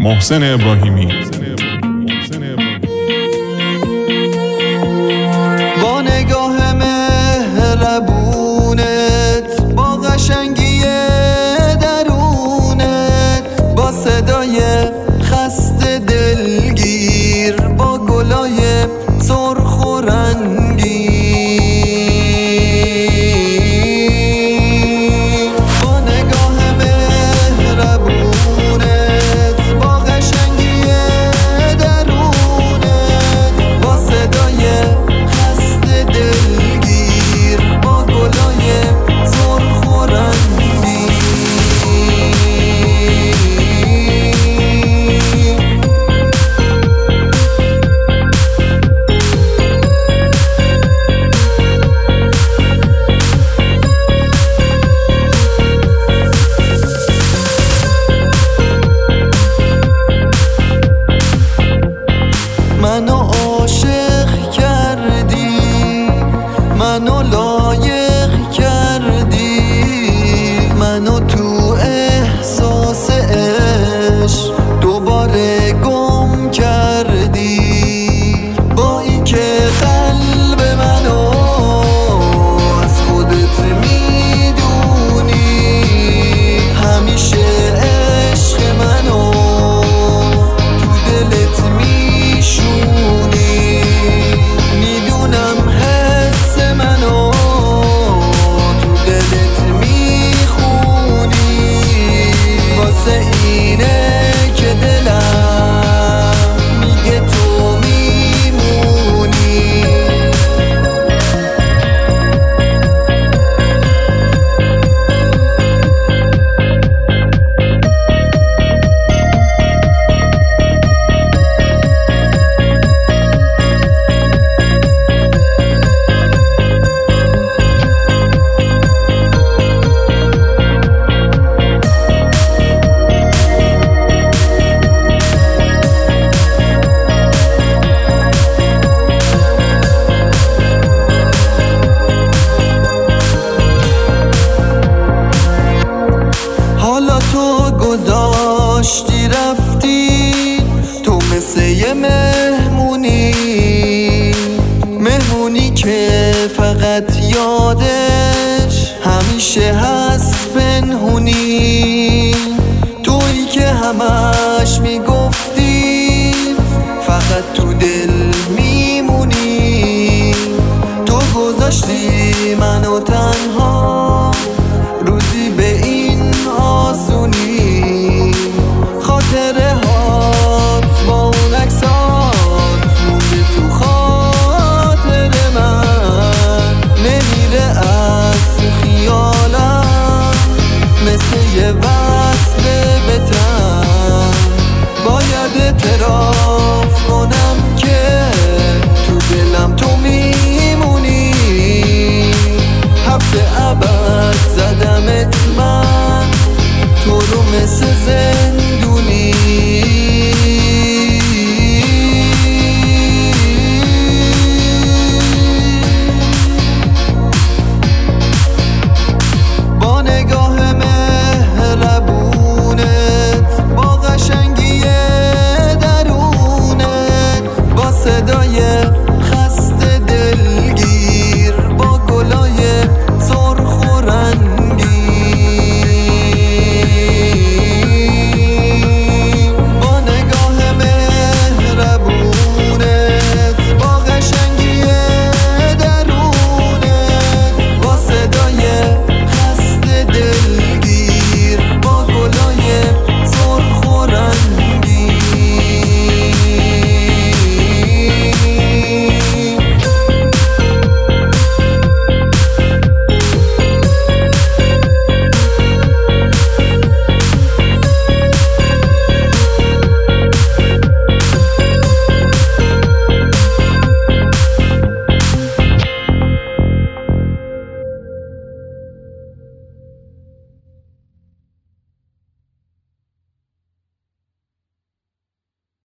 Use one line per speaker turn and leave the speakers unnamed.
محسن ابراهیمی.
با نگاه مهربونت، با قشنگی درونت، با صدای خسته دلگیر، با گلای سرخ و رنگی، با نگاه مهربونت، با قشنگی درونت، با صدای خسته دلگیر، با گلای سرخ و رنگی. منو عاشق کردی، منو لایق کردی، منو تو احساس عشق دوباره گم کردی. با اینکه قلب منو از خودت میدونی، همیشه عشق منو تو دلت میشونی. میدونم حس منو تو دلت میخونی، واسه اینه که دلم میگه تو میمونی. حالا تو گذاشتی رفتی، تو مثل یه مهمونی که فقط یادش همیشه هست پنهونی. تویی که همش میگفتی فقط تو دل میمونی. تو گذاشتی منو تنها روزی به این آسونی. خاطره هات با اون عکسات مونده تو خاطر من، نمیره از تو خیالم مثل یه وصل بتن. باید اعتراف کنم که تو دلم تو میمونی. حبس ابد زدمت من، تو رو مثل